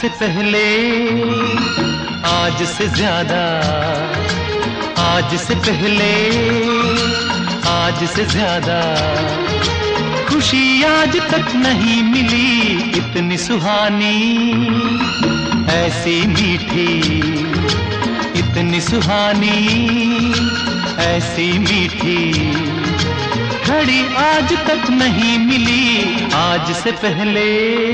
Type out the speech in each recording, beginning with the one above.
से पहले, आज से ज्यादा, आज से पहले, आज से ज्यादा खुशी आज तक नहीं मिली इतनी सुहानी, ऐसी मीठी, इतनी सुहानी, ऐसी मीठी घड़ी आज तक नहीं मिली आज से पहले।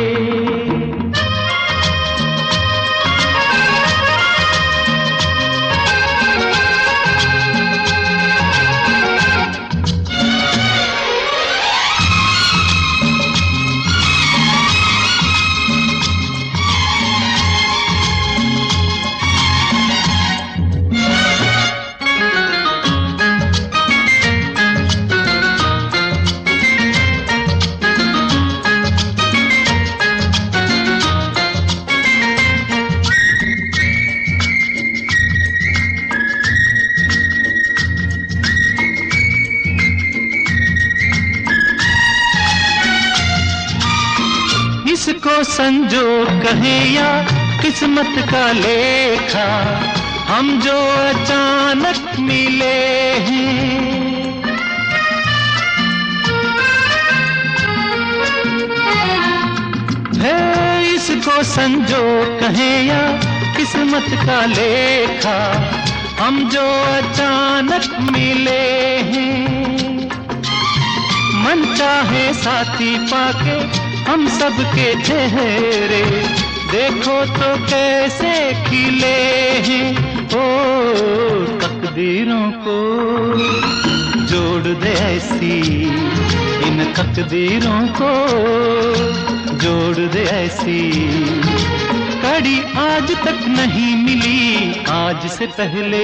इसको संजोग कहे या किस्मत का लेखा, हम जो अचानक मिले हैं, है इसको संजोग कहे या किस्मत का लेखा, हम जो अचानक मिले हैं। मन चाहे साथी पाके हम सबके चेहरे देखो तो कैसे खिले हैं, ओ तकदीरों को जोड़ दे ऐसी, इन तकदीरों को जोड़ दे ऐसी कड़ी आज तक नहीं मिली आज से पहले।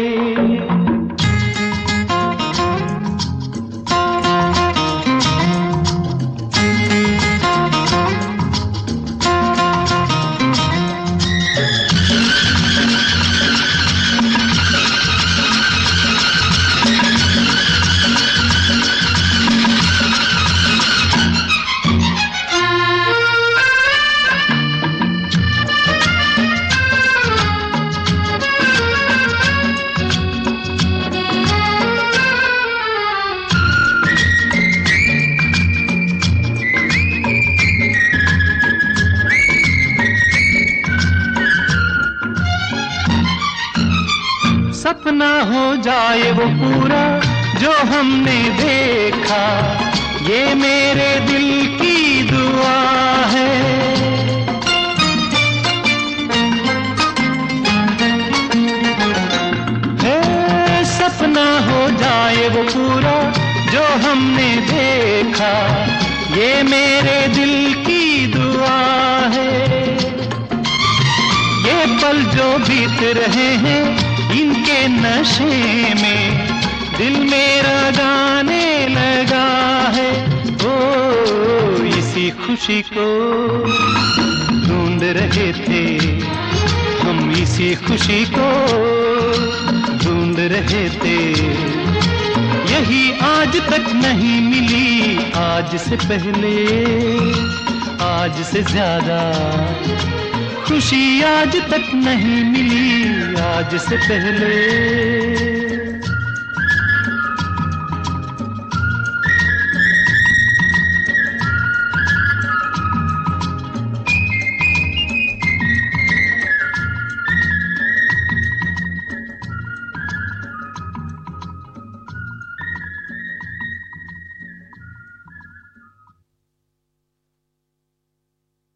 सपना हो जाए वो पूरा जो हमने देखा, ये मेरे दिल की दुआ है। सपना हो जाए वो पूरा जो हमने देखा, ये मेरे दिल की दुआ है। ये पल जो बीत रहे हैं इनके नशे में दिल मेरा गाने लगा है, ओ इसी खुशी को ढूंढ रहे थे हम, इसी खुशी को ढूंढ रहे थे, यही आज तक नहीं मिली आज से पहले, आज से ज्यादा खुशी आज तक नहीं मिली आज से पहले।